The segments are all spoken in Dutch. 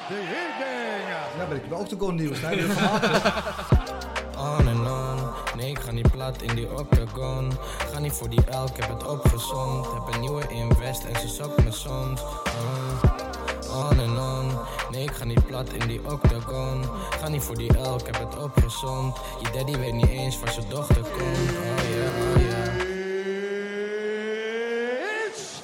the evening. Ja, ben ik wel octagon nieuws. Hij weer gemaakt. On en on, nee ik ga niet plat in die octagon. Ga niet voor die elk, ik heb het opgezond. Heb een nieuwe invest en ze zokt me soms. On en on, nee ik ga niet plat in die octagon. Ga niet voor die elk, ik heb het opgezond. Je daddy weet niet eens waar zijn dochter komt. Oh yeah, oh yeah. It's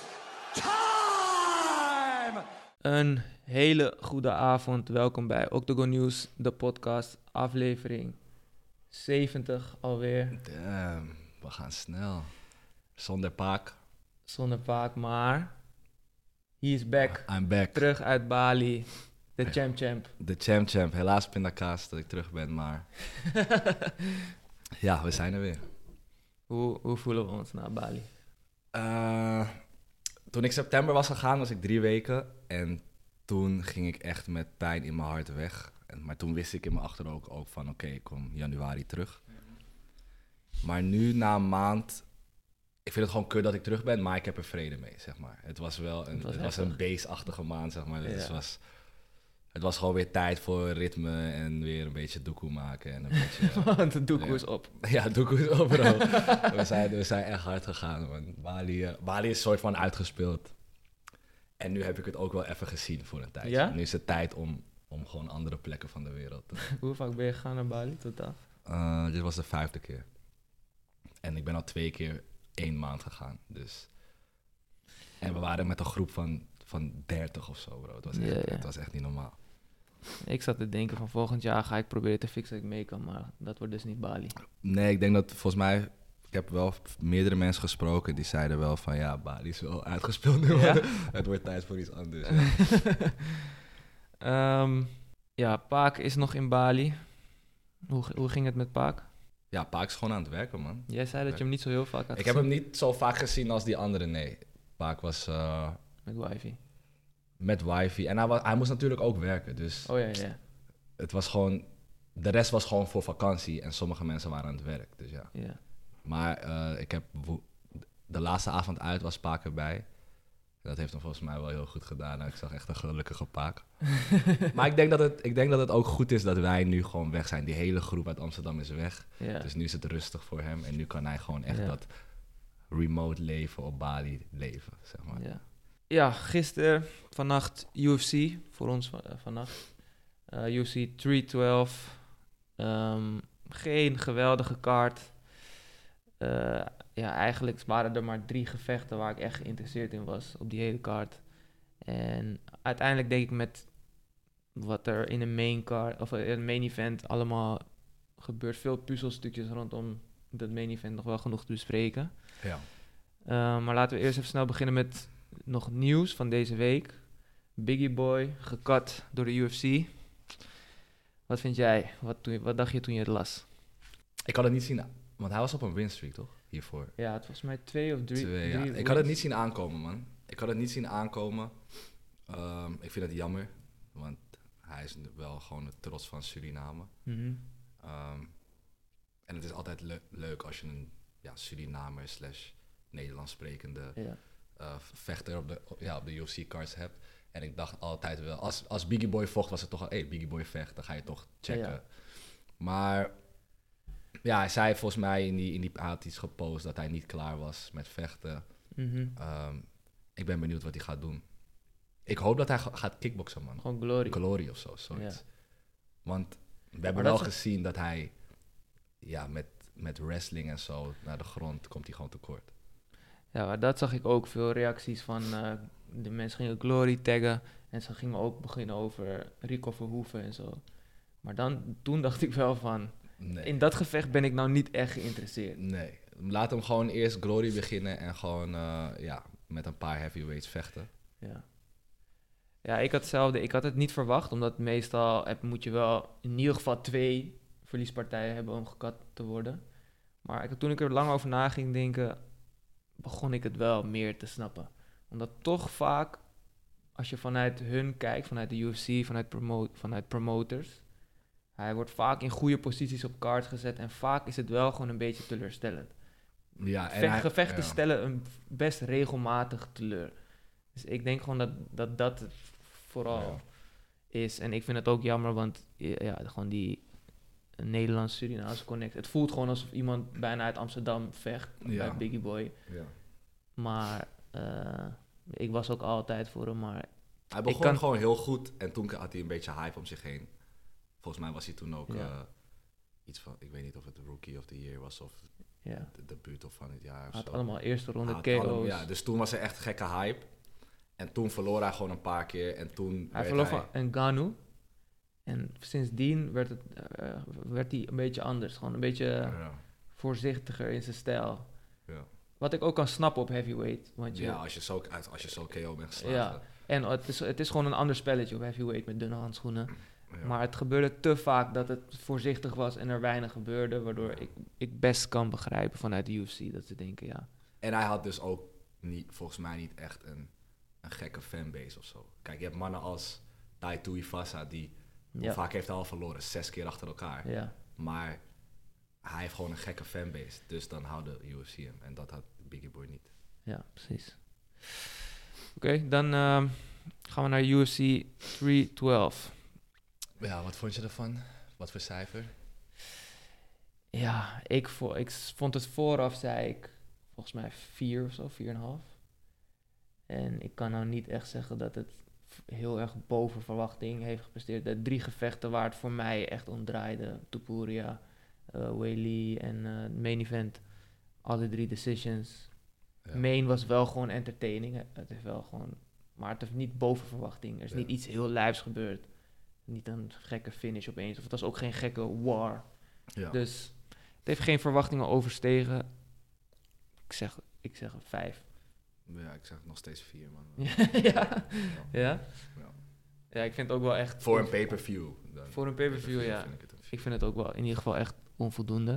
time! Een hele goede avond. Welkom bij Octagon News, de podcast, aflevering 70 alweer. Damn, we gaan snel. Zonder Paak. Zonder Paak, maar he is back. I'm back. Terug uit Bali. De champ. De champ. Helaas pindakaas dat ik terug ben, maar... ja, we zijn er weer. Hoe voelen we ons na Bali? Toen ik september was gegaan, was ik 3 weken. En toen ging ik echt met pijn in mijn hart weg. Maar toen wist ik in mijn achterhoofd ook van... Oké, ik kom januari terug. Maar nu, na een maand... Ik vind het gewoon kut dat ik terug ben, maar ik heb er vrede mee, zeg maar. Het was wel een beestachtige maand, zeg maar. Dus Ja. het was gewoon weer tijd voor ritme en weer een beetje doekoe maken. En een beetje, Want de doekoe is op. ja, doekoe is op, bro. we zijn echt hard gegaan, man. Bali is een soort van uitgespeeld. En nu heb ik het ook wel even gezien voor een tijd. Ja? Nu is het tijd om gewoon andere plekken van de wereld te... Hoe vaak ben je gegaan naar Bali totaal? Dit was de 5e keer. En ik ben al 2 keer 1 maand gegaan, dus... En we waren met een groep van 30 of zo, bro. Het was echt niet normaal. Ik zat te denken van volgend jaar ga ik proberen te fixen dat ik mee kan, maar dat wordt dus niet Bali. Nee, ik denk dat volgens mij... Ik heb wel meerdere mensen gesproken die zeiden wel van... Ja, Bali is wel uitgespeeld nu, Ja? Het wordt tijd voor iets anders. Ja, Paak is nog in Bali. Hoe ging het met Paak? Ja, Paak is gewoon aan het werken, man. Jij zei dat je hem niet zo heel vaak had Ik heb gezien. hem niet zo vaak gezien als die anderen, nee. Paak was Met wifi. met wifi. En hij moest natuurlijk ook werken, dus... Oh ja. Het was gewoon... De rest was gewoon voor vakantie en sommige mensen waren aan het werk, dus ja. Ja. Maar ik heb de laatste avond uit was Paak erbij. Dat heeft hem volgens mij wel heel goed gedaan. Nou, ik zag echt een gelukkige Paak. Maar ik denk dat het ook goed is dat wij nu gewoon weg zijn. Die hele groep uit Amsterdam is weg. Ja. Dus nu is het rustig voor hem. En nu kan hij gewoon echt Ja. dat remote leven op Bali leven, zeg maar. Ja, gisteren, vannacht UFC, voor ons vannacht. UFC 312. Geen geweldige kaart. Eigenlijk waren er maar 3 gevechten waar ik echt geïnteresseerd in was op die hele kaart. En uiteindelijk denk ik met wat er in de in het main event allemaal gebeurt, veel puzzelstukjes rondom dat main event nog wel genoeg te bespreken. Ja. Maar laten we eerst even snel beginnen met nog nieuws van deze week. Biggie Boy, gekat door de UFC. Wat vind jij? Wat dacht je toen je het las? Ik had het niet zien, want hij was op een winstreak, toch? Hiervoor. Ja, het was volgens mij 2 of 3. 2, ja. Ik had het niet zien aankomen, man. Ik had het niet zien aankomen. Ik vind het jammer, want hij is wel gewoon de trots van Suriname. Mhm. En het is altijd leuk als je een Surinamer / Nederlands sprekende vechter op de UFC-cards hebt. En ik dacht altijd wel, als Biggie Boy vocht, was het toch al, Biggie Boy vecht, dan ga je toch checken. Ja. Maar ja, hij zei volgens mij hij had iets gepost dat hij niet klaar was met vechten. Mhm. Ik ben benieuwd wat hij gaat doen. Ik hoop dat hij gaat kickboksen, man. Gewoon glory. Glory of zo, zoiets. Ja. Want we hebben wel gezien dat hij met wrestling en zo naar de grond komt hij gewoon tekort. Ja, maar dat zag ik ook. Veel reacties van de mensen gingen glory taggen. En ze gingen ook beginnen over Rico Verhoeven en zo. Maar toen dacht ik wel van, Nee. in dat gevecht ben ik nou niet echt geïnteresseerd. Nee. Laat hem gewoon eerst Glory beginnen en gewoon met een paar heavyweights vechten. Ja, ik had hetzelfde. Ik had het niet verwacht, omdat meestal moet je wel in ieder geval 2 verliespartijen hebben om gekat te worden. Maar toen ik er lang over na ging denken, begon ik het wel meer te snappen. Omdat toch vaak, als je vanuit hun kijkt, vanuit de UFC, vanuit promoters, hij wordt vaak in goede posities op kaart gezet en vaak is het wel gewoon een beetje teleurstellend. Ja, en Gevechten stellen hem best regelmatig teleur. Dus ik denk gewoon dat vooral is. En ik vind het ook jammer, want ja, gewoon die Nederlands-Surinaamse connect. Het voelt gewoon alsof iemand bijna uit Amsterdam vecht bij Biggie Boy. Ja. Maar ik was ook altijd voor hem, maar... Hij begon gewoon heel goed en toen had hij een beetje hype om zich heen. Volgens mij was hij toen ook iets van, ik weet niet of het de Rookie of the Year was of de debuut of van het jaar of had zo. allemaal eerste ronde KO's. Ja, dus toen was er echt gekke hype. En toen verloor hij gewoon een paar keer en toen hij verloor van Ngannou. En sindsdien werd hij een beetje anders. Gewoon een beetje voorzichtiger in zijn stijl. Ja. Wat ik ook kan snappen op heavyweight. Want als je zo KO bent geslagen. Ja, en het is gewoon een ander spelletje op heavyweight met dunne handschoenen. Ja. Maar het gebeurde te vaak dat het voorzichtig was en er weinig gebeurde. Waardoor ik best kan begrijpen vanuit de UFC dat ze denken, ja. En hij had dus ook volgens mij niet echt een gekke fanbase of zo. Kijk, je hebt mannen als Tai Tuivasa die... Hoe vaak heeft hij al verloren? 6 keer achter elkaar. Ja. Maar hij heeft gewoon een gekke fanbase. Dus dan houdt de UFC hem. En dat had Biggie Boy niet. Ja, precies. Oké, dan gaan we naar UFC 312. Ja, wat vond je ervan? Wat voor cijfer? Ja, ik vond het vooraf, zei ik, volgens mij 4 of zo, 4,5. En ik kan nou niet echt zeggen dat het heel erg boven verwachting heeft gepresteerd. De 3 gevechten waar het voor mij echt om draaide. Topuria, Weili en main event. Alle 3 decisions. Ja. Main was wel gewoon entertaining. Het is wel gewoon... Maar het heeft niet boven verwachting. Er is niet iets heel lijfs gebeurd. Niet een gekke finish opeens. Of het was ook geen gekke war. Ja. Dus het heeft geen verwachtingen overstegen. Ik zeg een 5. Ja, ik zeg nog steeds 4, man. Ja? Ja, ik vind het ook wel echt... Voor een pay-per-view. Voor een pay-per-view, ja. Ik vind het ook wel in ieder geval echt onvoldoende.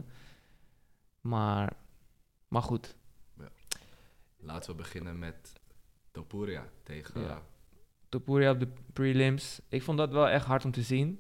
Maar goed. Ja. Laten we beginnen met Topuria tegen... Ja. Topuria op de prelims. Ik vond dat wel echt hard om te zien.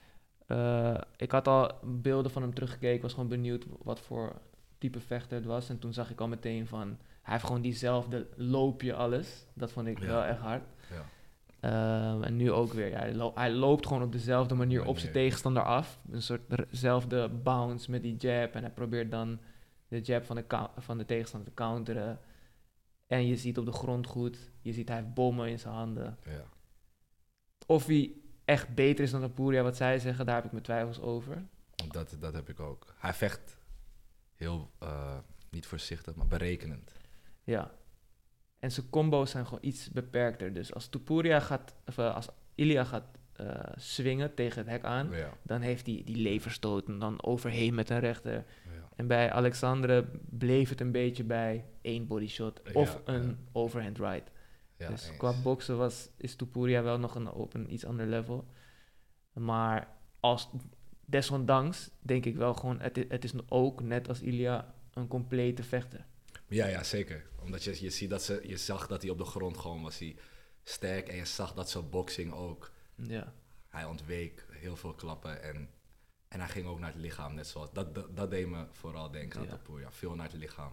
Ik had al beelden van hem teruggekeken. Ik was gewoon benieuwd wat voor type vechter het was. En toen zag ik al meteen van... Hij heeft gewoon diezelfde loopje alles. Dat vond ik wel echt hard. Ja. En nu ook weer. Ja, hij loopt gewoon op dezelfde manier op zijn tegenstander af. Een soortzelfde bounce met die jab. En hij probeert dan de jab van de tegenstander te counteren. En je ziet op de grond goed. Je ziet hij heeft bommen in zijn handen. Ja. Of hij echt beter is dan Topuria, wat zij zeggen, daar heb ik mijn twijfels over. Dat heb ik ook. Hij vecht heel, niet voorzichtig, maar berekenend. Ja. En zijn combo's zijn gewoon iets beperkter. Dus als als Ilia gaat swingen tegen het hek aan, dan heeft hij die leverstoot en dan overheen met een rechter. Ja. En bij Alexandre bleef het een beetje bij 1 bodyshot of een overhand right. Ja, dus eens. Qua boksen is Topuria wel nog op een iets ander level. Maar desondanks denk ik wel gewoon, het is ook net als Ilia een complete vechter. Ja, zeker. Omdat je ziet je zag dat hij op de grond gewoon was hij sterk en je zag dat zijn boxing ook. Ja. Hij ontweek heel veel klappen en hij ging ook naar het lichaam, net zoals dat deed me vooral denken aan Topuria. Veel naar het lichaam.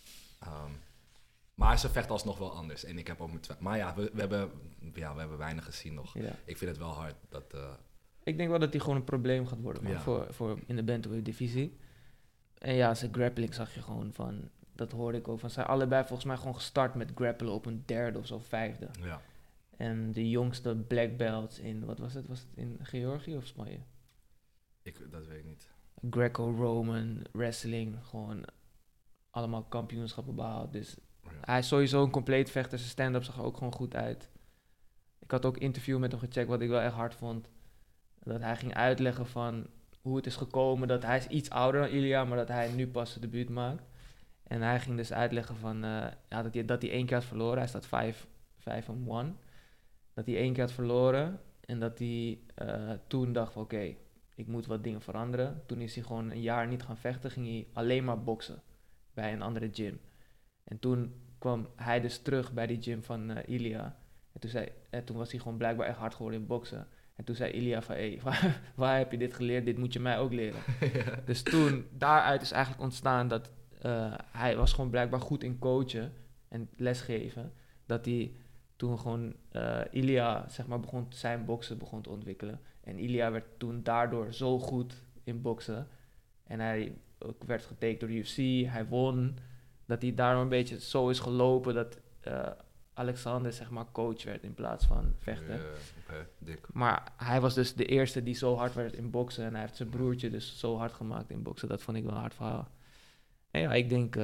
Maar ze vecht alsnog wel anders. En ik heb ook maar ja, we hebben weinig gezien nog. Ja. Ik vind het wel hard dat... Ik denk wel dat hij gewoon een probleem gaat worden voor in de bantamweight divisie. En ja, zijn grappling zag je gewoon van... Dat hoorde ik ook van. Ze zijn allebei volgens mij gewoon gestart met grappelen op een 3e of zo 5e. Ja. En de jongste black belts in... Wat was het? Was het in Georgië of Spanje? Dat weet ik niet. Greco-Roman, wrestling. Gewoon allemaal kampioenschappen behaald. Dus hij is sowieso een compleet vechter. Zijn stand-up zag er ook gewoon goed uit. Ik had ook een interview met hem gecheckt wat ik wel echt hard vond. Dat hij ging uitleggen van hoe het is gekomen. Dat hij is iets ouder dan Ilia, maar dat hij nu pas zijn debuut maakt. En hij ging dus uitleggen van dat hij 1 keer had verloren. Hij staat 5-1. Dat hij 1 keer had verloren. En dat hij toen dacht van oké, ik moet wat dingen veranderen. Toen is hij gewoon een jaar niet gaan vechten. Ging hij alleen maar boksen bij een andere gym. En toen kwam hij dus terug bij die gym van Ilia. En toen was hij gewoon blijkbaar echt hard geworden in boksen. En toen zei Ilia van, waar heb je dit geleerd? Dit moet je mij ook leren. Ja. Dus daaruit is eigenlijk ontstaan dat hij was gewoon blijkbaar goed in coachen en lesgeven. Dat hij toen gewoon Ilia, zeg maar, zijn boksen begon te ontwikkelen. En Ilia werd toen daardoor zo goed in boksen. En hij ook werd getekend door de UFC. Hij won. Dat hij daardoor een beetje zo is gelopen dat Alexander, zeg maar, coach werd in plaats van vechten. Dik. Maar hij was dus de eerste die zo hard werd in boksen. En hij heeft zijn broertje dus zo hard gemaakt in boksen. Dat vond ik wel een hard verhaal. En ja, ik denk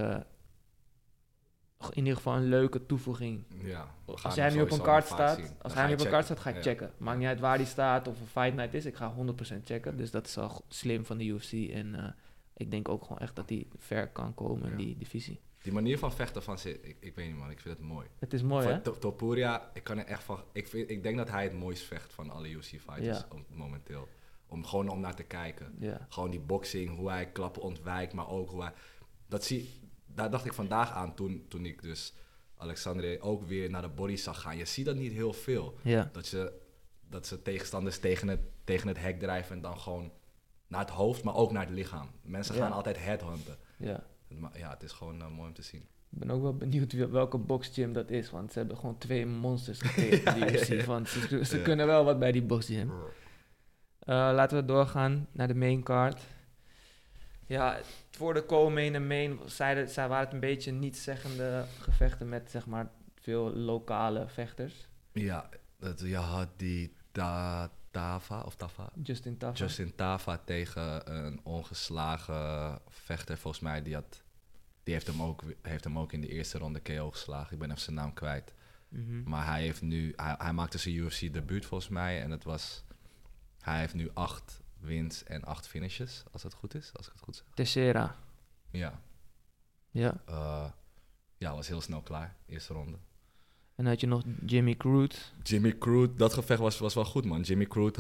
in ieder geval een leuke toevoeging. Ja, Als hij nu op een kaart staat, ga ik checken. Maakt niet uit waar hij staat of een fight night is. Ik ga 100% checken. Dus dat is al slim van de UFC. En ik denk ook gewoon echt dat hij ver kan komen in die divisie. Die manier van vechten van ik weet niet man, ik vind het mooi. Het is mooi, hè? Topuria, ik kan er echt van... Ik denk dat hij het mooist vecht van alle UFC-fighters momenteel. Om naar te kijken. Ja. Gewoon die boxing, hoe hij klappen ontwijkt, maar ook hoe hij... Daar dacht ik vandaag aan toen ik dus Alexander ook weer naar de body zag gaan. Je ziet dat niet heel veel. Ja. Dat ze tegenstanders tegen het hek drijven en dan gewoon naar het hoofd, maar ook naar het lichaam. Mensen gaan altijd headhunten. Ja. Ja, het is gewoon mooi om te zien. Ik ben ook wel benieuwd welke boxgym dat is, want ze hebben gewoon 2 monsters gekregen in die UFC. Want ze kunnen wel wat bij die boxgym. Laten we doorgaan naar de main card. Ja, voor de co-main en main zij waren het een beetje niet-zeggende gevechten met, zeg maar, veel lokale vechters. Ja, je had die Tafa. Justin Tafa tegen een ongeslagen vechter, volgens mij. Die heeft hem ook in de eerste ronde KO geslagen. Ik ben even zijn naam kwijt. Mm-hmm. Maar hij maakte zijn UFC-debuut volgens mij. En hij heeft nu 8 wins en 8 finishes, als ik het goed zeg. Teixeira. Ja. Ja. Was heel snel klaar, eerste ronde. En dan had je nog Jimmy Crute. Dat gevecht was wel goed, man. Jimmy Crute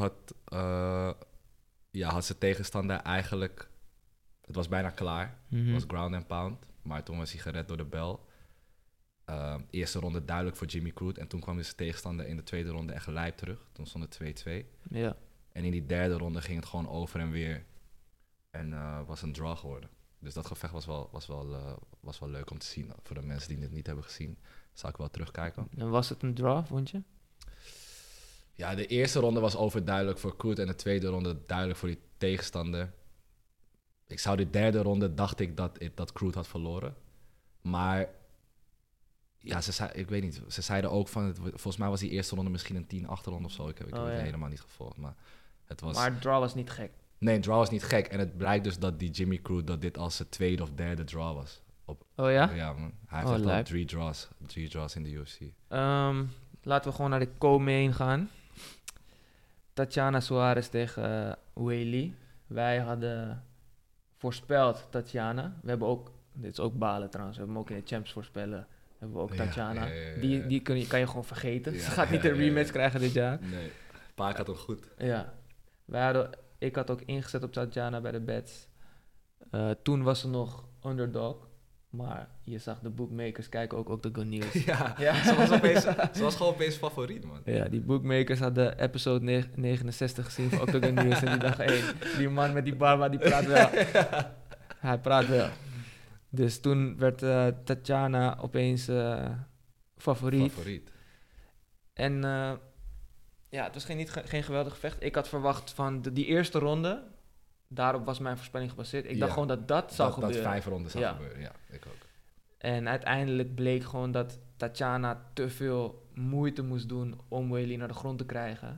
had zijn tegenstander eigenlijk... Het was bijna klaar. Mm-hmm. Het was ground and pound. Maar toen was hij gered door de bel. Eerste ronde duidelijk voor Jimmy Crute. En toen kwam dus zijn tegenstander in de tweede ronde echt lijp terug. Toen stond het 2-2. Ja. En in die derde ronde ging het gewoon over en weer. En was een draw geworden. Dus dat gevecht was wel leuk om te zien. Voor de mensen die het niet hebben gezien, zal ik wel terugkijken. En was het een draw, vond je? Ja, de eerste ronde was overduidelijk voor Crute en de tweede ronde duidelijk voor die tegenstander. De derde ronde dacht ik dat Crute had verloren. Maar ja, ik weet niet. Ze zeiden ook van, volgens mij was die eerste ronde misschien een 10-8 ronde of zo. Ik heb het helemaal niet gevolgd. Maar het draw was niet gek. Nee, draw was niet gek. En het blijkt dus dat die Jimmy Crute, dat dit als zijn tweede of derde draw was. Oh ja? Ja, man. Hij heeft echt al 3 draws in de UFC. Laten we gewoon naar de co-main gaan. Tatiana Suarez tegen Weili. Wij hadden voorspeld Tatiana. We hebben ook, dit is ook balen trouwens, we hebben hem ook in de champs voorspellen. Hebben we ook Tatiana. Ja. Die kan je gewoon vergeten. Ze gaat niet een rematch krijgen dit jaar. Nee, Paak had hem goed. Ja. Ik had ook ingezet op Tatiana bij de bets. Toen was ze nog underdog. Maar je zag de bookmakers kijken ook de Good News. Ja. Ze was gewoon opeens favoriet, man. Ja, die bookmakers hadden episode 69 gezien van Octagon News. En die dachten, die man met die barba, die praat wel. Hij praat wel. Dus toen werd Tatiana opeens favoriet. En het was geen geweldig gevecht. Ik had verwacht van die eerste ronde, daarop was mijn voorspelling gebaseerd. Ik dacht gewoon dat zou gebeuren. Dat 5 ronden zou gebeuren, ja, ik ook. En uiteindelijk bleek gewoon dat Tatiana te veel moeite moest doen om Weili naar de grond te krijgen.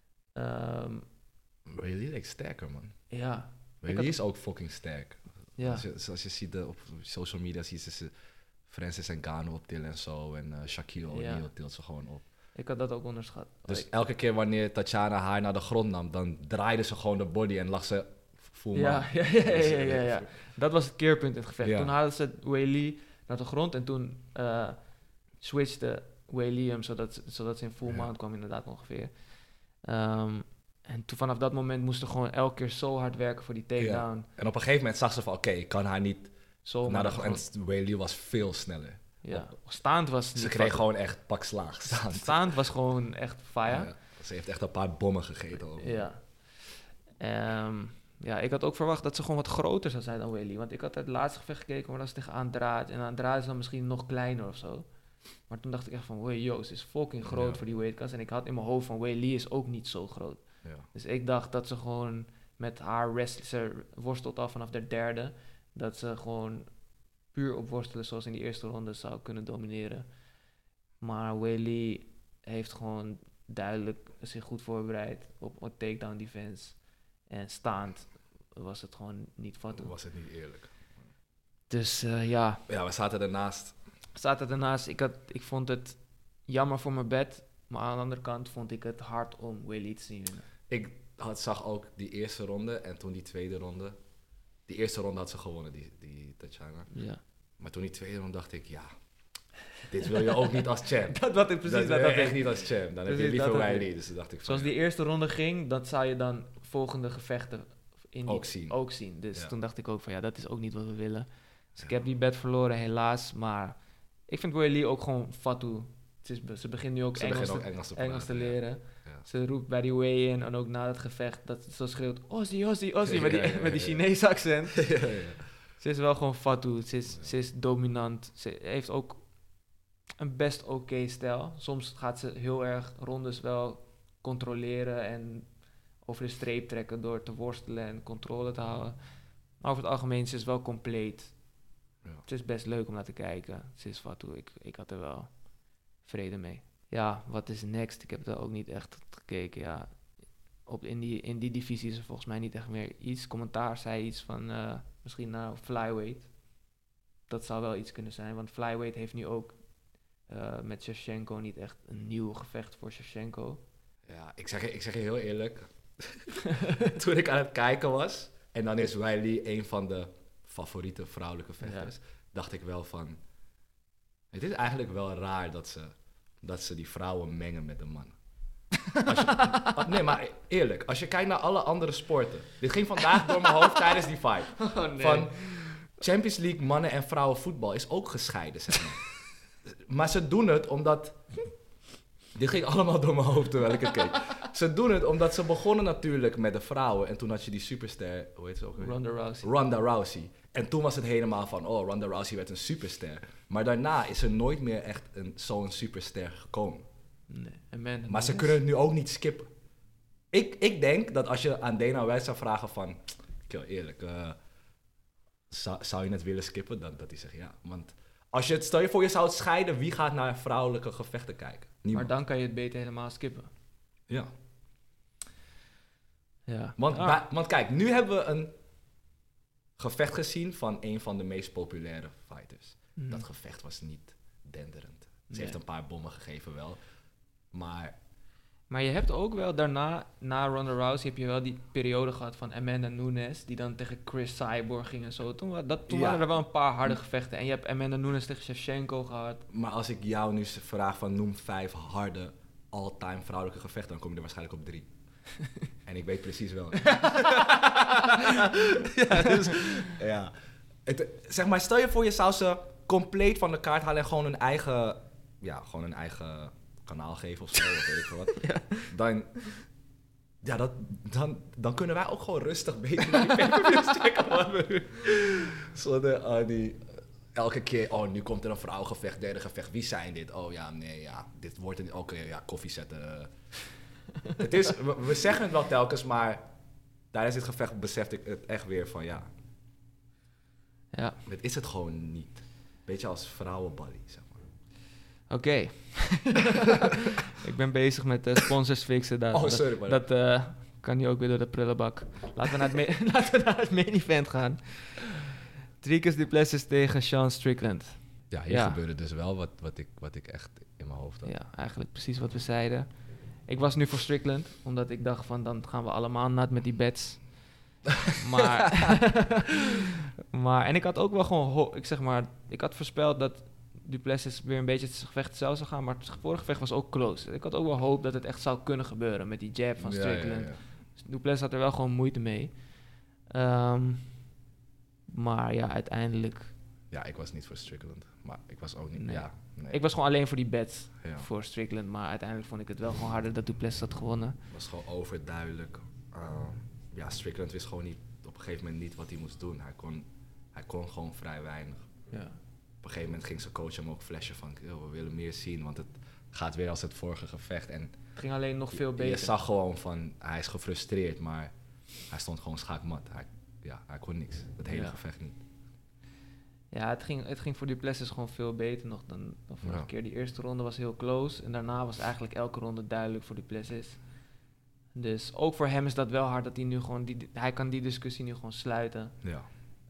Weili lijkt sterker, man. Ja. Weili is ook fucking sterk. Ja. Als je ziet op social media, zie je Francis Ngannou optillen en zo. En Shaquille O'Neal tilt ze gewoon op. Ik had dat ook onderschat. Dus elke keer wanneer Tatiana haar naar de grond nam, dan draaide ze gewoon de body en lag ze full man. Ja. Dat was het keerpunt in het gevecht. Ja. Toen hadden ze Weili naar de grond en toen switchte Weili hem zodat ze in full mount kwam inderdaad ongeveer. En toen vanaf dat moment moest ze gewoon elke keer zo hard werken voor die takedown. Ja. En op een gegeven moment zag ze van oké, ik kan haar niet zo naar de grond. En Weili was veel sneller. Ja, staand was... Ze kreeg gewoon echt pak slaag. Staand was gewoon echt fire. Ja, ze heeft echt een paar bommen gegeten. Ja. Ik had ook verwacht dat ze gewoon wat groter zou zijn dan Weili. Want ik had het laatste gevecht gekeken, maar dat is tegen Andrade. En Andrade is dan misschien nog kleiner of zo. Maar toen dacht ik echt van, Wei Yo, ze is fucking groot Ja. voor die weightclass. En ik had in mijn hoofd van, Wei Lee is ook niet zo groot. Ja. Dus ik dacht dat ze gewoon met haar ze worstelt al vanaf de derde, dat ze gewoon puur op worstelen zoals in die eerste ronde zou kunnen domineren. Maar Wei Lee heeft gewoon duidelijk zich goed voorbereid op takedown defense. En staand was het gewoon niet Toen Fatu. was het niet eerlijk. Dus ja, Ja, we zaten ernaast. staat er daarnaast. Ik vond het jammer voor mijn bed. Maar aan de andere kant vond ik het hard om Wei Lee te zien winnen. Ik zag ook die eerste ronde en toen die tweede ronde. Die eerste ronde had ze gewonnen, die Tatiana. Ja. Maar toen die tweede ronde dacht ik, ja, dit wil je ook niet als champ. Dat is precies dat wil wat je dat echt niet als champ. Dan heb je Precies, liever dat Wei had Lee. Dus toen dacht ik van, Zoals die eerste ronde ging, dat zou je dan volgende gevechten Ook zien. Dus Ja. toen dacht ik ook van ja, dat is ook niet wat we willen. Dus ik Ja. heb die bet verloren helaas, maar ik vind Wei Lee ook gewoon Fatu. Ze begint nu ook ze Engels beginnen te, ook Engels te Engels te praten, ja. leren. Ja. Ze roept bij die weigh-in en ook na het gevecht dat ze zo schreeuwt Aussie, Aussie, Aussie met Ja, die, ja, met die ja. Chinese accent. Ja, ja. Ze is wel gewoon Fatu. Ze is dominant. Ze heeft ook een best oké stijl. Soms gaat ze heel erg rondes wel controleren en over de streep trekken door te worstelen en controle te houden. Maar over het algemeen is ze wel compleet. Ja. Het is best leuk om naar te kijken. Ze is Fatu. Ik had er wel vrede mee. Ja, wat is next? Ik heb daar ook niet echt gekeken. Ja, in die divisie is er volgens mij niet echt meer iets. Commentaar zei iets van misschien naar flyweight. Dat zou wel iets kunnen zijn, want flyweight heeft nu ook met Shevchenko niet echt een nieuw gevecht voor Shevchenko. Ja, ik zeg je heel eerlijk. Toen ik aan het kijken was, en dan is Wei Lee een van de favoriete vrouwelijke vechters, dacht ik wel van, het is eigenlijk wel raar dat ze die vrouwen mengen met de mannen. Nee, maar eerlijk, als je kijkt naar alle andere sporten. Dit ging vandaag door mijn hoofd tijdens die fight. Oh nee. Van Champions League mannen en vrouwen voetbal is ook gescheiden, zeg maar. Maar ze doen het omdat... Dit ging allemaal door mijn hoofd terwijl ik het keek. Ze doen het omdat ze begonnen natuurlijk met de vrouwen. En toen had je die superster, hoe heet ze ook weer? Ronda Rousey. Ronda Rousey. En toen was het helemaal van, oh, Ronda Rousey werd een superster. Maar daarna is er nooit meer echt zo'n superster gekomen. Nee. En man, Maar ze kunnen het nu ook niet skippen. Ik denk dat als je aan Dana White zou vragen van... Ik wil eerlijk, zou je het willen skippen? Dat hij zegt ja. Want als je stel je voor je zou het scheiden, wie gaat naar vrouwelijke gevechten kijken? Niemand. Maar dan kan je het beter helemaal skippen. Ja. Ja. Want kijk, nu hebben we een gevecht gezien van een van de meest populaire fighters. Mhm. Dat gevecht was niet denderend. Ze Nee. heeft een paar bommen gegeven wel. Maar je hebt ook wel daarna, na Ronda Rousey, heb je wel die periode gehad van Amanda Nunes, die dan tegen Chris Cyborg ging en zo. Toen Ja. waren er wel een paar harde gevechten. En je hebt Amanda Nunes tegen Shevchenko gehad. Maar als ik jou nu vraag van noem 5 harde all-time vrouwelijke gevechten, dan kom je er waarschijnlijk op 3. En ik weet precies wel. Ja, dus, ja. Zeg maar, stel je voor je zou ze compleet van de kaart halen en gewoon een eigen kanaal geven of zo, of weet ik veel wat. Ja. Dan kunnen wij ook gewoon rustig beter naar die pay-per-views checken. Man. Zonder die elke keer, oh, nu komt er een vrouwgevecht, derde gevecht. Wie zijn dit? Oh ja, nee, ja, dit wordt een... Oké, ja, koffie zetten. Het is, we zeggen het wel telkens, maar tijdens dit gevecht besefte ik het echt weer van, ja, Ja, dit is het gewoon niet. Beetje als vrouwenbally, zeg maar. oké. Ik ben bezig met sponsors fixen. Oh, sorry, maar... Dat kan nu ook weer door de prullenbak. Laten we naar het main event gaan. Dricus du Plessis tegen Sean Strickland. Ja, hier Ja. gebeurde dus wel wat ik echt in mijn hoofd had. Ja, eigenlijk precies wat we zeiden. Ik was nu voor Strickland, omdat ik dacht van dan gaan we allemaal nat met die bets. Maar en ik had ook wel gewoon, ik had voorspeld dat du Plessis weer een beetje het gevecht zelf zou gaan, maar het vorige gevecht was ook close. Ik had ook wel hoop dat het echt zou kunnen gebeuren met die jab van Strickland. Ja. Du Plessis had er wel gewoon moeite mee. Maar ja, uiteindelijk... Ja, ik was niet voor Strickland, maar ik was ook niet... Nee. Ja, nee. Ik was gewoon alleen voor die bets Ja. voor Strickland, maar uiteindelijk vond ik het wel gewoon harder dat du Plessis had gewonnen. Het was gewoon overduidelijk. Ja, Strickland wist gewoon niet, op een gegeven moment niet wat hij moest doen. Hij kon gewoon vrij weinig. Ja. Op een gegeven moment ging zijn coach hem ook flashen van, "Yo, we willen meer zien, want het gaat weer als het vorige gevecht." En Het ging alleen nog veel je beter. zag gewoon van, hij is gefrustreerd, maar hij stond gewoon schaakmat. Hij kon niks, het hele Ja. gevecht niet. Ja, het ging voor Duplessis gewoon veel beter nog dan vorige Ja. keer. Die eerste ronde was heel close. En daarna was eigenlijk elke ronde duidelijk voor Duplessis. Dus ook voor hem is dat wel hard dat hij nu gewoon... Hij kan die discussie nu gewoon sluiten. Ja.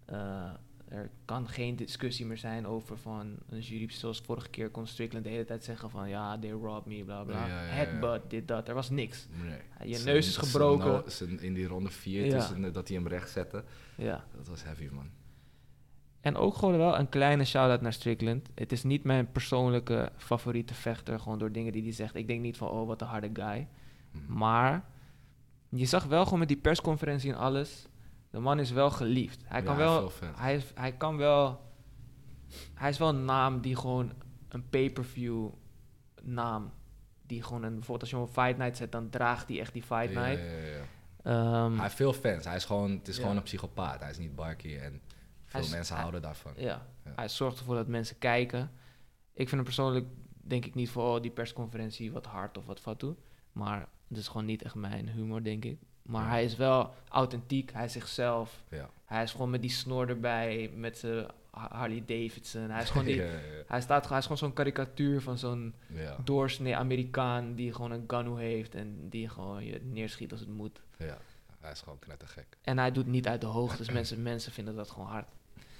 Er kan geen discussie meer zijn over van een jury. Zoals vorige keer kon Strickland de hele tijd zeggen van... Ja, they robbed me, bla bla. Ja. Headbutt, dit, dat. Er was niks. Nee. Je neus is gebroken. In die ronde 4, Ja. dat hij hem recht zette, Ja. dat was heavy, man. En ook gewoon wel een kleine shout-out naar Strickland. Het is niet mijn persoonlijke favoriete vechter, gewoon door dingen die hij zegt. Ik denk niet van, oh, wat een harde guy. Mhm. Maar je zag wel gewoon met die persconferentie en alles, de man is wel geliefd. Hij kan Ja, wel, veel fans. hij kan wel, hij is wel een naam die gewoon een pay-per-view naam, die gewoon bijvoorbeeld als je hem op Fight Night zet, dan draagt hij echt die Fight Night. Ja. Ehm, Hij heeft veel fans. Het is Ja. gewoon een psychopaat. Hij is niet barkie en veel mensen houden daarvan. Ja, Ja. hij zorgt ervoor dat mensen kijken. Ik vind hem persoonlijk, denk ik niet voor oh, die persconferentie wat hard of wat fatu. Maar het is gewoon niet echt mijn humor, denk ik. Maar Ja. hij is wel authentiek, hij is zichzelf. Ja. Hij is gewoon met die snor erbij, met zijn Harley Davidson. Hij is gewoon, Ja. hij is gewoon zo'n karikatuur van zo'n Ja. doorsnee Amerikaan die gewoon een gunnu heeft en die gewoon je neerschiet als het moet. Ja. Hij is gewoon knettergek. En hij doet niet uit de hoogte, dus mensen vinden dat gewoon hard.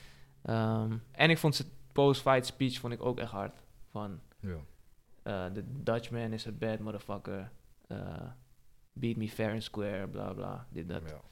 En ik vond zijn post-fight speech vond ik ook echt hard. Van, Ja. the Dutchman is a bad motherfucker. Beat me fair and square, bla bla, dit, dat. Ja.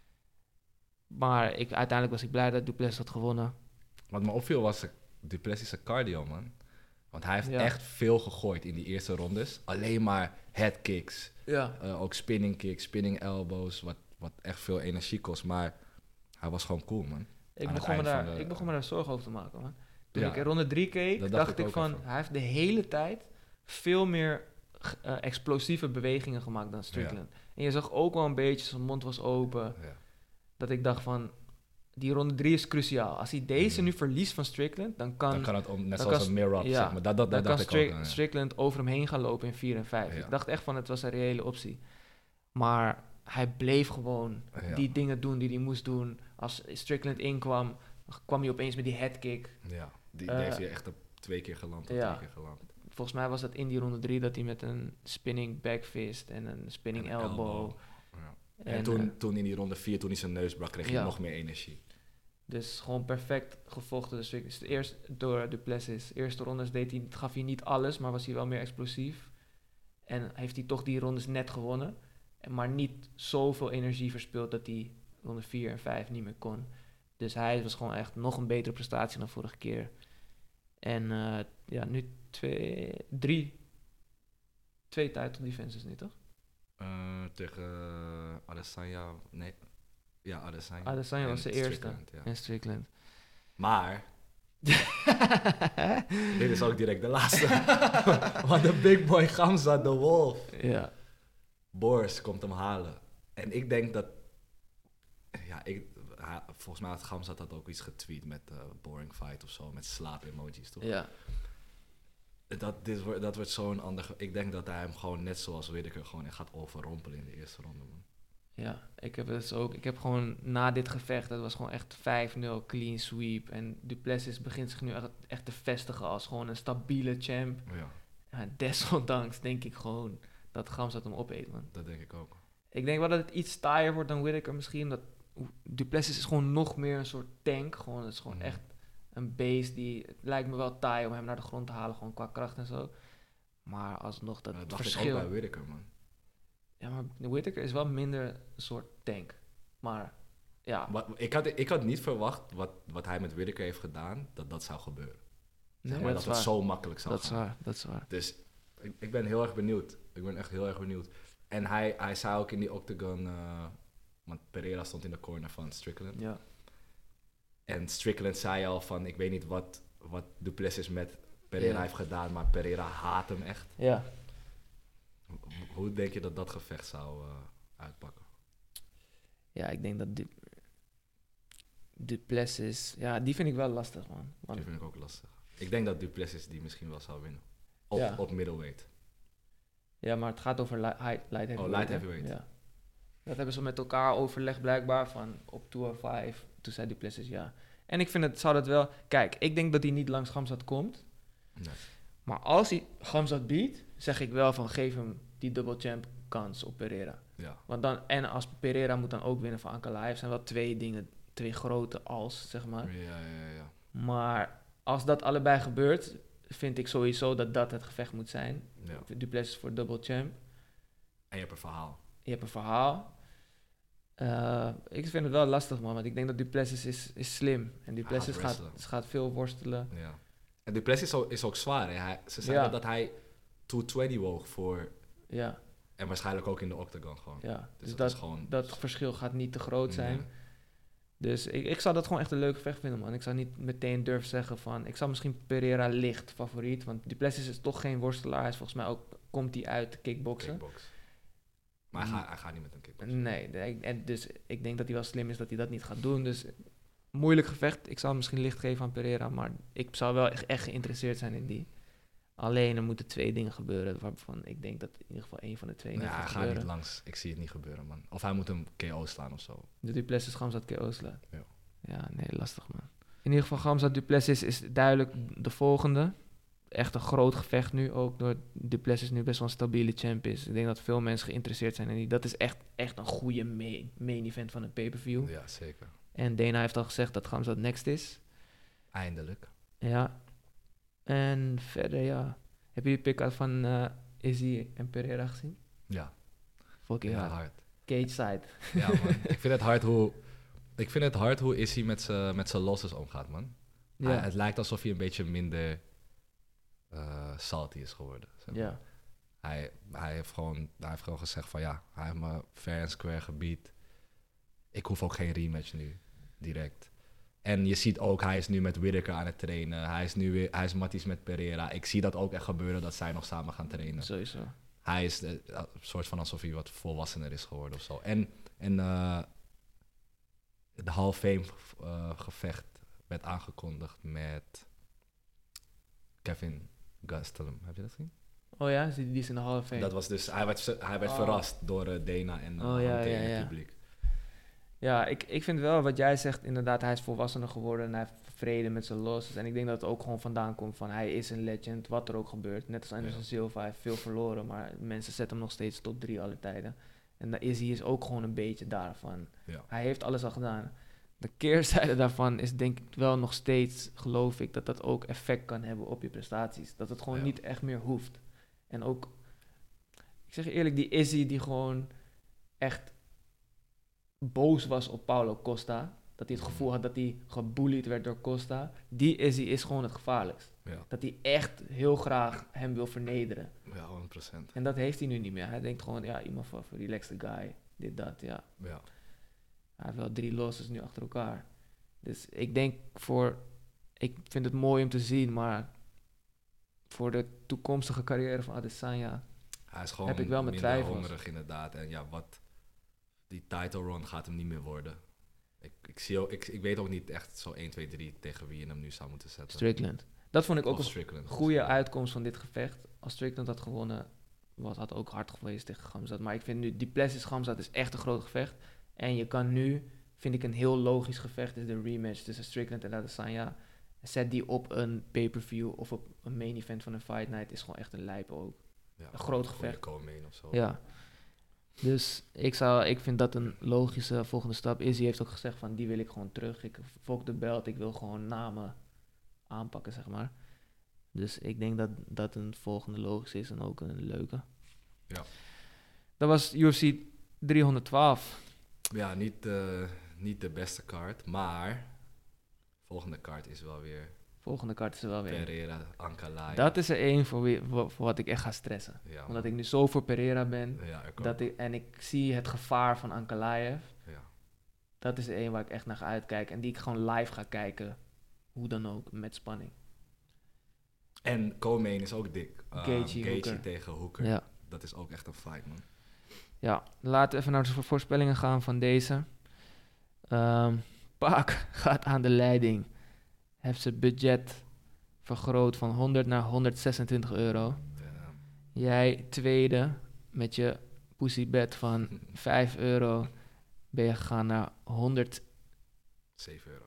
Maar uiteindelijk was ik blij dat Duplessis had gewonnen. Wat me opviel was Duplessis' cardio, man. Want hij heeft Ja. echt veel gegooid in die eerste rondes. Alleen maar headkicks. Ja. Ook spinning kicks, spinning elbows. Wat echt veel energie kost. Maar hij was gewoon cool, man. Ik Aan het begon, eind van de- ik begon me daar zorgen over te maken, man. Toen Ja. ik in ronde 3 keek, Dat dacht dacht ik ik ook van... even. Hij heeft de hele tijd veel meer explosieve bewegingen gemaakt dan Strickland. En je zag ook wel een beetje, zijn mond was open. Ja. Dat ik dacht van, die ronde 3 is cruciaal. Als hij deze Mhm. nu verliest van Strickland, dan kan, Dan kan het net dan zoals kan een mirror, ja, zeg maar. Dat dan dacht kan ik ook aan, ja. Strickland over hem heen gaan lopen in 4 en 5. Ja. Ik dacht echt van, het was een reële optie. Maar hij bleef gewoon Ja. die dingen doen die hij moest doen. Als Strickland inkwam, kwam hij opeens met die headkick. Ja, die Eh, heeft hij echt op 2 keer geland. Of ja. 3 keer geland. Volgens mij was dat in die ronde 3 dat hij met een spinning backfist en een spinning En een elbow. Ja. En, En toen in die ronde 4, toen hij zijn neus brak, kreeg hij Ja. nog meer energie. Dus gewoon perfect gevochten. Dus eerst door Duplessis. Eerste rondes gaf hij niet alles, maar was hij wel meer explosief. En heeft hij toch die rondes net gewonnen. Maar niet zoveel energie verspild dat hij ronde 4 en 5 niet meer kon. Dus hij was gewoon echt nog een betere prestatie dan vorige keer. En ja, nu 2 title defenses nu, toch? Tegen Adesanya, nee. Ja, Adesanya. Adesanya was En de eerste. Strickland, ja. En Strickland. Maar, dit is ook direct de laatste. Want de big boy Gamza, de Wolf. Ja. Boris komt hem halen. En ik denk dat... Ja, volgens mij had Gamza dat ook iets getweet met boring fight of zo. Met slaap-emojis, toch? Ja. Dat wordt zo'n ander... Ik denk dat hij hem gewoon net zoals Whittaker gewoon echt gaat overrompelen in de eerste ronde, man. Ja, ik heb het dus ook. Ik heb gewoon na dit gevecht, dat was gewoon echt 5-0 clean sweep. En Duplessis begint zich nu echt te vestigen als gewoon een stabiele champ. Ja, Ja, desondanks denk ik gewoon dat Gamzat hem opeet, man. dat denk ik ook. Ik denk wel dat het iets taaier wordt dan Whittaker misschien. Dat Duplessis is gewoon nog meer een soort tank. Gewoon, het is gewoon Mhm. echt een beest die... Het lijkt me wel taai om hem naar de grond te halen, gewoon qua kracht en zo. Maar alsnog dat Dat dacht verschil... ik ook bij Whittaker, man. Ja, maar Whittaker is wel minder een soort tank. Maar ja, Maar ik had niet verwacht wat hij met Whittaker heeft gedaan, dat zou gebeuren. Zeg nee, maar, dat dat is het waar. zo makkelijk zou Dat is gaan. waar, dat is waar. Dus ik ben heel erg benieuwd. Ik ben echt heel erg benieuwd. En hij zei ook in die octagon, want Pereira stond in de corner van Strickland. Ja, En Strickland zei al van, ik weet niet wat Duplessis met Pereira Ja. heeft gedaan, maar Pereira haat hem echt. ja. Hoe denk je dat dat gevecht zou uitpakken? Ja, ik denk dat Duplessis, ja, die vind ik wel lastig, man. Want, Die vind ik ook lastig. Ik denk dat Duplessis die misschien wel zou winnen. Ja. Op middleweight. ja, maar het gaat over light heavyweight. light hè? heavyweight. Ja. Dat hebben ze met elkaar overlegd blijkbaar van op 205. Toen zei Duplessis ja. En ik vind het, zou dat wel... Kijk, ik denk dat hij niet langs Khamzat komt. Nee. Maar als hij Khamzat biedt, zeg ik wel van geef hem die double champ kans op Pereira. Ja. Want dan, en als Pereira moet dan ook winnen van Ankalaev, zijn wel twee dingen, twee grote als, zeg maar. Ja. Maar als dat allebei gebeurt, vind ik sowieso dat dat het gevecht moet zijn. Ja. Duplessis voor double champ. En je hebt een verhaal. Je hebt een verhaal. Ik vind het wel lastig, man, want ik denk dat Duplessis is slim. En Duplessis gaat wrestelen. gaat veel worstelen. Ja. En Duplessis is ook zwaar. Hè? Ze zeiden dat hij 220 woog voor... Ja, En waarschijnlijk ook in de octagon gewoon. ja. Dus Dus dat is gewoon... dat verschil gaat niet te groot zijn. Nee. Dus ik zou dat gewoon echt een leuk gevecht vinden, man. Ik zou niet meteen durven zeggen van... Ik zou misschien Pereira licht favoriet. Want Duplessis is toch geen worstelaar. Hij is volgens mij ook... Komt hij uit kickboksen? Kickbox. Maar hij gaat niet met een kickbox. Nee. Dus ik denk dat hij wel slim is dat hij dat niet gaat doen. Dus moeilijk gevecht. Ik zou misschien licht geven aan Pereira. Maar ik zou wel echt geïnteresseerd zijn in die. Alleen er moeten twee dingen gebeuren. Waarvan ik denk dat in ieder geval één van de twee Nee, niet hij gaat gaat gebeuren. niet langs. Ik zie het niet gebeuren, man. Of hij moet hem KO slaan of zo. De Duplessis Khamzat KO slaan. Ja. Ja, nee, lastig, man. In ieder geval, Khamzat Duplessis is duidelijk de volgende. Echt een groot gevecht nu, ook door Duplessis nu best wel een stabiele champ is. Ik denk dat veel mensen geïnteresseerd zijn in die. Dat is echt een goede main event van een pay-per-view. Ja, zeker. En Dana heeft al gezegd dat Khamzat next is. Eindelijk. Ja. En verder, ja. Heb je die pick-out van Izzy en Pereira gezien? Ja. Fucking Ja, hard. hard. Cage side. Ja, man. Ik vind het hard hoe Izzy met zijn losses omgaat, man. Ja. Het lijkt alsof hij een beetje minder salty is geworden. Zeg maar. Ja. Hij heeft gewoon gezegd van ja, hij heeft me fair en square gebied. Ik hoef ook geen rematch nu, direct. En je ziet ook, hij is nu met Whittaker aan het trainen. Hij is matties met Pereira. Ik zie dat ook echt gebeuren, dat zij nog samen gaan trainen. Sowieso. Hij is een soort van alsof hij wat volwassener is geworden of zo. En de Hall of Fame gevecht werd aangekondigd met Kevin Gastelum. Heb je dat gezien? Oh ja, die is in de Hall of Fame. Dat was dus, hij werd Oh. verrast door Dana en Oh, ja, Ante en ja, ja. het publiek. Ja, ik vind wel wat jij zegt, inderdaad, hij is volwassener geworden en hij heeft vrede met zijn losses. En ik denk dat het ook gewoon vandaan komt van hij is een legend, wat er ook gebeurt. Net als Anderson Silva, hij heeft veel verloren, maar mensen zetten hem nog steeds top 3 alle tijden. En daar is hij ook gewoon een beetje daarvan. Ja. Hij heeft alles al gedaan. De keerzijde daarvan is denk ik wel nog steeds, geloof ik, dat dat ook effect kan hebben op je prestaties. Dat het gewoon Ja. niet echt meer hoeft. En ook, ik zeg je eerlijk, die Izzy die gewoon echt boos was op Paulo Costa. Dat hij het gevoel had dat hij gebullied werd door Costa. Die Izzy is gewoon het gevaarlijkst. Ja. Dat hij echt heel graag hem wil vernederen. Ja, 100%. En dat heeft hij nu niet meer. Hij denkt gewoon, ja, iemand van een relaxed guy. Dit, dat, ja. Ja. Hij heeft wel 3 losses nu achter elkaar. Dus ik denk ik vind het mooi om te zien, maar voor de toekomstige carrière van Adesanya, Hij is gewoon Heb ik wel mijn minder twijfels. hongerig inderdaad. En ja, die title run gaat hem niet meer worden. Ik weet ook niet echt zo 1, 2, 3 tegen wie je hem nu zou moeten zetten. Strickland. Dat vond ik ook Of een Strickland. goede uitkomst van dit gevecht. Als Strickland had gewonnen, had ook hard geweest tegen Khamzat. Maar ik vind nu, Duplessis Khamzat is echt een groot gevecht. En je kan nu, vind ik een heel logisch gevecht, is de rematch tussen Strickland en Adesanya. Zet die op een pay-per-view of op een main event van een fight night, is gewoon echt een lijp ook. Ja, een groot goede gevecht. co-main of zo. Ja. Dus ik vind dat een logische volgende stap. Izzy heeft ook gezegd van, die wil ik gewoon terug. Ik fok de belt, ik wil gewoon namen aanpakken, zeg maar. Dus ik denk dat dat een volgende logisch is en ook een leuke. Ja. Dat was UFC 312. Ja, niet de beste kaart, maar volgende kaart is wel weer Volgende kaart is er wel weer. Pereira, Ankalaev. Dat is er één voor wat ik echt ga stressen. Ja, Omdat ik nu zo voor Pereira ben. ja, ik ook. En ik zie het gevaar van Ankalaev. Ja. Dat is er één waar ik echt naar ga uitkijken. En die ik gewoon live ga kijken. Hoe dan ook, met spanning. En co-main is ook dik. Gaethje, Hooker. tegen Hooker. Ja. Dat is ook echt een fight, man. Ja, laten we even naar de voorspellingen gaan van deze. Paak gaat aan de leiding. Heeft zijn budget vergroot van 100 naar 126 euro. Jij tweede met je pussybed van 5 euro ben je gegaan naar 7 euro.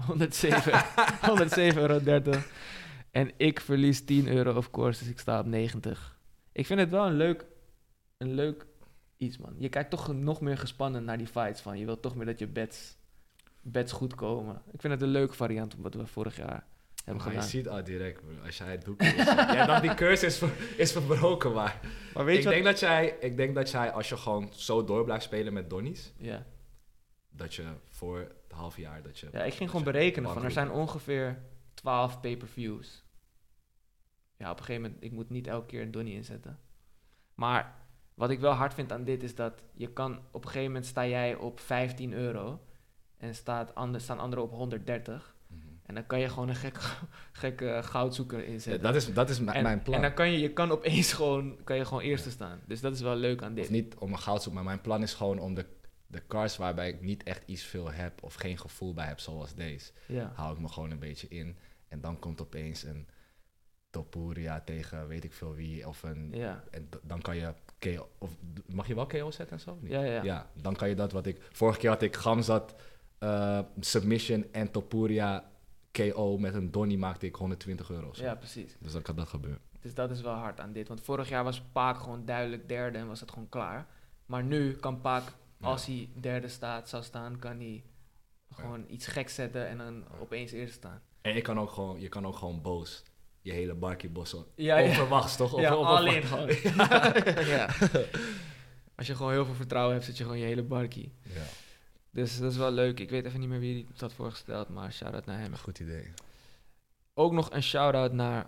107,30 euro. En ik verlies 10 euro of course, dus ik sta op 90. Ik vind het wel een leuk iets, man. Je kijkt toch nog meer gespannen naar die fights van. Je wilt toch meer dat je bets goed komen. Ik vind het een leuke variant op wat we vorig jaar hebben Maar gedaan. je ziet al direct, bro, als jij het doet. Jij dacht die curse is verbroken, maar... Maar weet Ik je denk dat jij, als je gewoon zo door blijft spelen met Donnies, Ja. dat je voor het half jaar dat je... Ja, ik ging dat gewoon je berekenen van er bankroet- zijn ongeveer 12 pay-per-views. Ja, op een gegeven moment, ik moet niet elke keer een Donnie inzetten. Maar wat ik wel hard vind aan dit is dat je kan, op een gegeven moment sta jij op 15 euro en staan anderen op 130. Mhm. En dan kan je gewoon een gekke goudzoeker Ja, inzetten. dat is mijn plan. En dan kan je kan opeens gewoon eerste staan. Dus dat is wel leuk aan dit. Of niet om een goudzoek, maar mijn plan is gewoon om de cars waarbij ik niet echt iets veel heb of geen gevoel bij heb, zoals deze, Ja. hou ik me gewoon een beetje in. En dan komt opeens een Topuria tegen weet ik veel wie. Of een, Ja. en dan kan je KO, of mag je wel KO zetten en zo? Niet? Ja. Ja, dan kan je dat wat ik... Vorige keer had ik Gamzat submission en Topuria KO met een Donnie maakte ik 120 euro. Zo. Ja, precies. Dus dan kan dat gebeuren. Dus dat is wel hard aan dit. Want vorig jaar was Paak gewoon duidelijk derde en was het gewoon klaar. Maar nu kan Paak, als hij derde zou staan, kan hij gewoon iets geks zetten en dan opeens eerste staan. En je kan ook gewoon boos je hele barkie bossen. Ja. Onverwachts, toch? Ja, Of- alleen gewoon. Ja. Als je gewoon heel veel vertrouwen hebt, zet je gewoon je hele barkie. Ja, Dus dat is wel leuk. Ik weet even niet meer wie het had voorgesteld, maar shout-out naar hem. goed idee. Ook nog een shout-out naar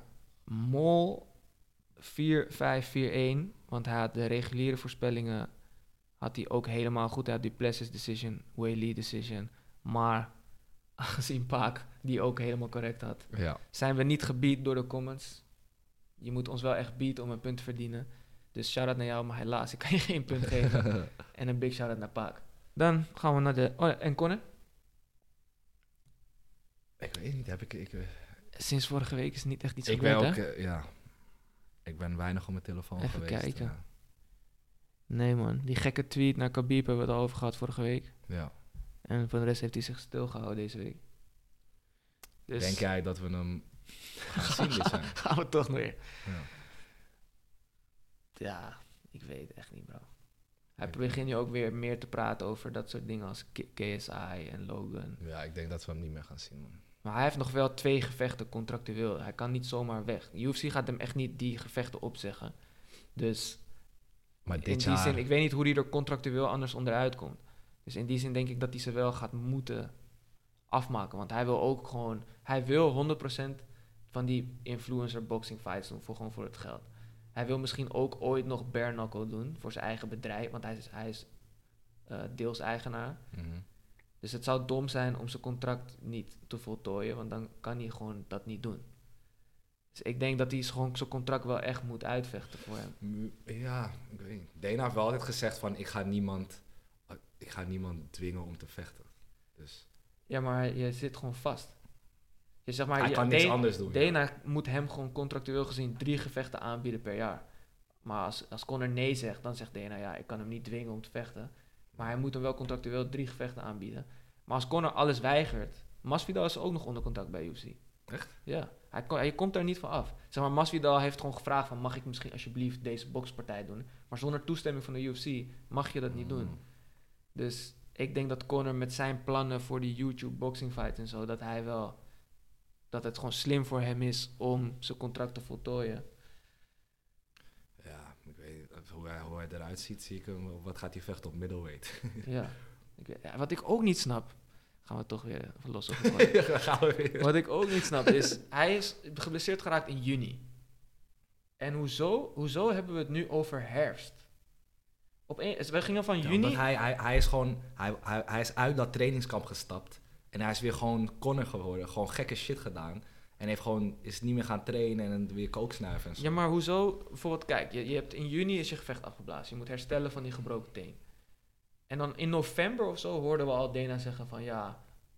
Mol4541. Want hij had de reguliere voorspellingen had hij ook helemaal goed. Hij had Duplessis decision, Weili decision. Maar aangezien Paak die ook helemaal correct had, Ja. zijn we niet gebeat door de comments. Je moet ons wel echt beaten om een punt te verdienen. Dus shout-out naar jou, maar helaas, ik kan je geen punt geven. En een big shout-out naar Paak. Dan gaan we naar de... Oh ja, en Conor? Ik weet niet, Sinds vorige week is er niet echt iets ik ben gebeurd, ook, hè? ja. Ik ben weinig op mijn telefoon Even geweest. kijken. Nee, man. Die gekke tweet naar Khabib hebben we het al over gehad vorige week. Ja. En voor de rest heeft hij zich stilgehouden deze week. Dus Denk jij dat we hem gaan zien dit zijn? gaan we toch weer. Ja. Ja, ik weet het echt niet, bro. Hij begint nu ook weer meer te praten over dat soort dingen als KSI en Logan. Ja, ik denk dat we hem niet meer gaan zien, man. Maar hij heeft nog wel 2 gevechten contractueel. Hij kan niet zomaar weg. UFC gaat hem echt niet die gevechten opzeggen. Dus Maar in dit die jaar... zin, ik weet niet hoe hij er contractueel anders onderuit komt. Dus in die zin denk ik dat hij ze wel gaat moeten afmaken. Want hij wil ook gewoon... Hij wil 100% van die influencer boxing fights doen. Gewoon voor het geld. Hij wil misschien ook ooit nog bare knuckle doen voor zijn eigen bedrijf. Want hij is deels eigenaar. Mhm. Dus het zou dom zijn om zijn contract niet te voltooien. Want dan kan hij gewoon dat niet doen. Dus ik denk dat hij gewoon zijn contract wel echt moet uitvechten voor hem. Ja, ik weet niet. Dana heeft wel altijd gezegd van, ik ga niemand dwingen om te vechten. Dus Ja, maar je zit gewoon vast. Je zeg maar, hij kan niks anders doen. Dana moet hem gewoon contractueel gezien 3 gevechten aanbieden per jaar. Maar als Conor nee zegt, dan zegt Dana, ja, ik kan hem niet dwingen om te vechten. Maar hij moet hem wel contractueel 3 gevechten aanbieden. Maar als Conor alles weigert... Masvidal is ook nog onder contract bij UFC. Echt? Ja, hij komt daar niet van af. Zeg maar, Masvidal heeft gewoon gevraagd van... mag ik misschien alsjeblieft deze bokspartij doen? Maar zonder toestemming van de UFC mag je dat niet doen. Dus ik denk dat Conor met zijn plannen voor die YouTube boxing fight en zo... dat het gewoon slim voor hem is om zijn contract te voltooien. Ja, ik weet niet. Hoe hij eruit ziet, zie ik hem... Wat gaat hij vechten op middleweight? Ja. Wat ik ook niet snap... Gaan we toch weer even los over gooien. Ja, dan gaan we weer. Wat ik ook niet snap is... Hij is geblesseerd geraakt in juni. En hoezo hebben we het nu over herfst? We gingen van Ja, juni... omdat hij is gewoon... Hij is uit dat trainingskamp gestapt. En hij is weer gewoon Conor geworden. Gewoon gekke shit gedaan. En is niet meer gaan trainen en weer kooksnuiven en zo. Ja, maar hoezo? Bijvoorbeeld, kijk, je hebt in juni is je gevecht afgeblazen. Je moet herstellen van die gebroken teen. En dan in november of zo hoorden we al Dana zeggen van... ja,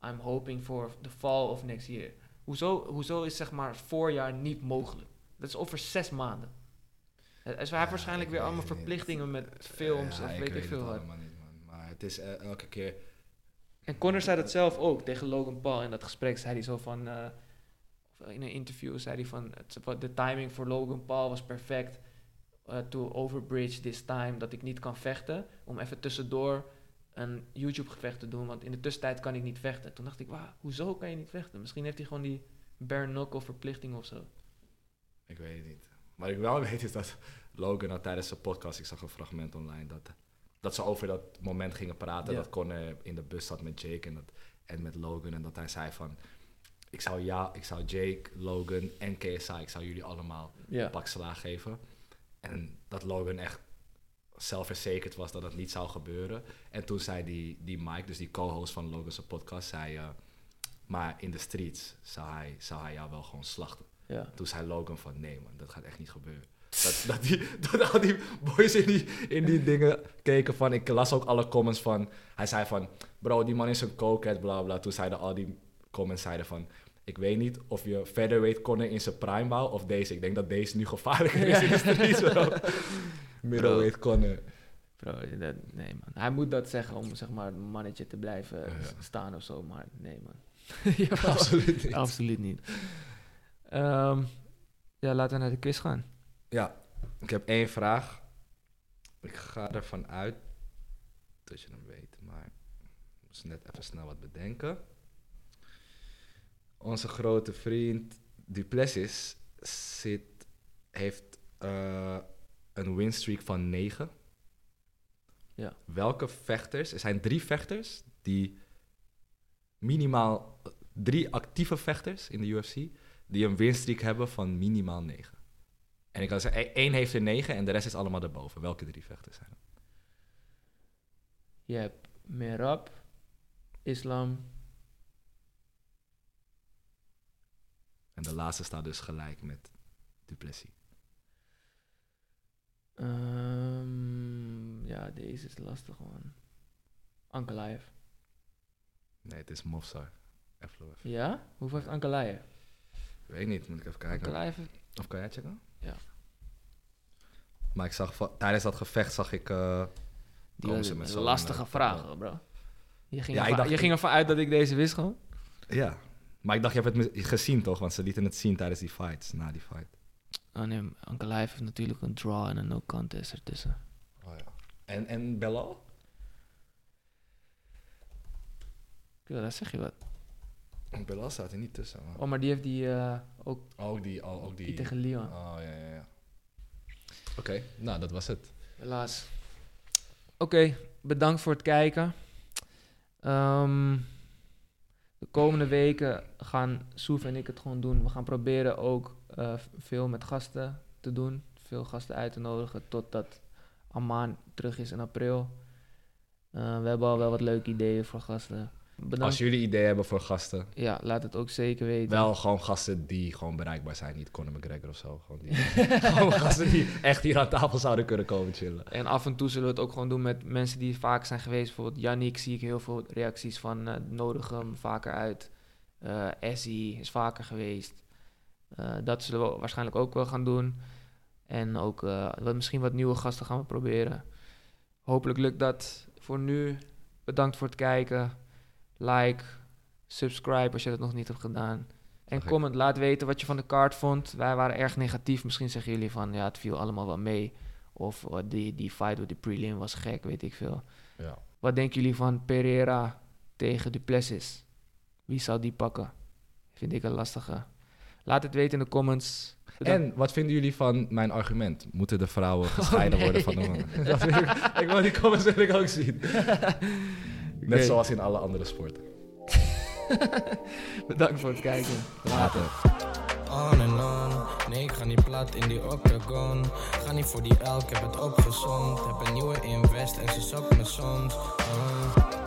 I'm hoping for the fall of next year. Hoezo is zeg maar het voorjaar niet mogelijk? Dat is over 6 maanden. Hij heeft waarschijnlijk weer allemaal verplichtingen met films of weet ik veel wat. Niet, man. Maar het is elke keer... En Conor zei dat zelf ook tegen Logan Paul. In dat gesprek zei hij zo van... in een interview zei hij van... De timing voor Logan Paul was perfect. To overbridge this time. Dat ik niet kan vechten. Om even tussendoor een YouTube-gevecht te doen. Want in de tussentijd kan ik niet vechten. Toen dacht ik, hoezo kan je niet vechten? Misschien heeft hij gewoon die bare knuckle verplichting of zo. Ik weet het niet. Wat ik wel weet is dat Logan had tijdens zijn podcast... Ik zag een fragment online dat ze over dat moment gingen praten. Ja. Dat Conor in de bus zat met Jake en met Logan. En dat hij zei van... Ik zou Jake, Logan en KSI... Ik zou jullie allemaal een pak slaag geven. En dat Logan echt zelfverzekerd was dat het niet zou gebeuren. En toen zei die Mike, dus die co-host van Logan's podcast... zei maar in de streets zou hij jou wel gewoon slachten. Ja. Toen zei Logan van... Nee man, dat gaat echt niet gebeuren. Dat al die boys in die dingen keken van... Ik las ook alle comments van... Hij zei van... Bro, die man is een cokehead, bla bla. Toen zeiden al die comments van... Ik weet niet of je featherweight Conor in zijn prime wou of deze. Ik denk dat deze nu gevaarlijker is in de streets, bro. Middleweight Conor. Bro, nee man. Hij moet dat zeggen om zeg maar een mannetje te blijven staan of zo. Maar nee man. Absoluut niet. Absoluut niet. Laten we naar de quiz gaan. Ja, ik heb 1 vraag. Ik ga ervan uit dat je hem weet, maar ik moest net even snel wat bedenken. Onze grote vriend Duplessis heeft een winstreak van 9. Ja. Welke vechters? Er zijn 3 vechters die minimaal 3 actieve vechters in de UFC die een winstreak hebben van minimaal 9. En ik kan zeggen, 1 heeft er 9 en de rest is allemaal daarboven. Welke 3 vechters zijn dat? Je hebt Merab, Islam. En de laatste staat dus gelijk met Duplessis. Deze is lastig man. Ankalaev. Nee, het is Movsar Evloev. Ja? Hoeveel heeft Ankalaev? Weet niet, moet ik even kijken. Ankalaev. Of kan jij checken? Ja. Maar ik zag tijdens dat gevecht zag ik... Die was een lastige vragen, bro. Je ging ging ervan uit dat ik deze wist gewoon? Ja. Maar ik dacht, je hebt het gezien toch? Want ze lieten het zien tijdens die fights, na die fight. Oh nee, Ankalaev heeft natuurlijk een draw en een no contest ertussen. Oh ja. En Belal? Ja, dat zeg je wat. Belal staat er niet tussen, man. Oh, maar die heeft die ook die tegen Leon. Oh, ja. Oké, nou, dat was het. Helaas. Oké, bedankt voor het kijken. De komende weken gaan Soef en ik het gewoon doen. We gaan proberen ook veel met gasten te doen. Veel gasten uit te nodigen totdat Aman terug is in april. We hebben al wel wat leuke ideeën voor gasten. Bedankt. Als jullie ideeën hebben voor gasten. Ja, laat het ook zeker weten. Wel gewoon gasten die gewoon bereikbaar zijn. Niet Conor McGregor of zo. Gewoon gasten die echt hier aan tafel zouden kunnen komen chillen. En af en toe zullen we het ook gewoon doen met mensen die vaak zijn geweest. Bijvoorbeeld Yannick zie ik heel veel reacties van nodig hem vaker uit. Essie is vaker geweest. Dat zullen we waarschijnlijk ook wel gaan doen. En ook misschien wat nieuwe gasten gaan we proberen. Hopelijk lukt dat voor nu. Bedankt voor het kijken. Like, subscribe als je dat nog niet hebt gedaan. En comment, laat weten wat je van de kaart vond. Wij waren erg negatief. Misschien zeggen jullie van, ja, het viel allemaal wel mee. Of die fight with de prelim was gek, weet ik veel. Ja. Wat denken jullie van Pereira tegen Duplessis? Wie zou die pakken? Vind ik een lastige. Laat het weten in de comments. Bedankt. En wat vinden jullie van mijn argument? Moeten de vrouwen gescheiden worden van de mannen? Ik wil die comments wil ik ook zien. Net zoals in alle andere sporten. Bedankt voor het kijken. Later. On en on, nee ik ga niet plat in die octagon. Ga niet voor die elk, heb het opgezond. Heb een nieuwe invest en ze zokt me soms.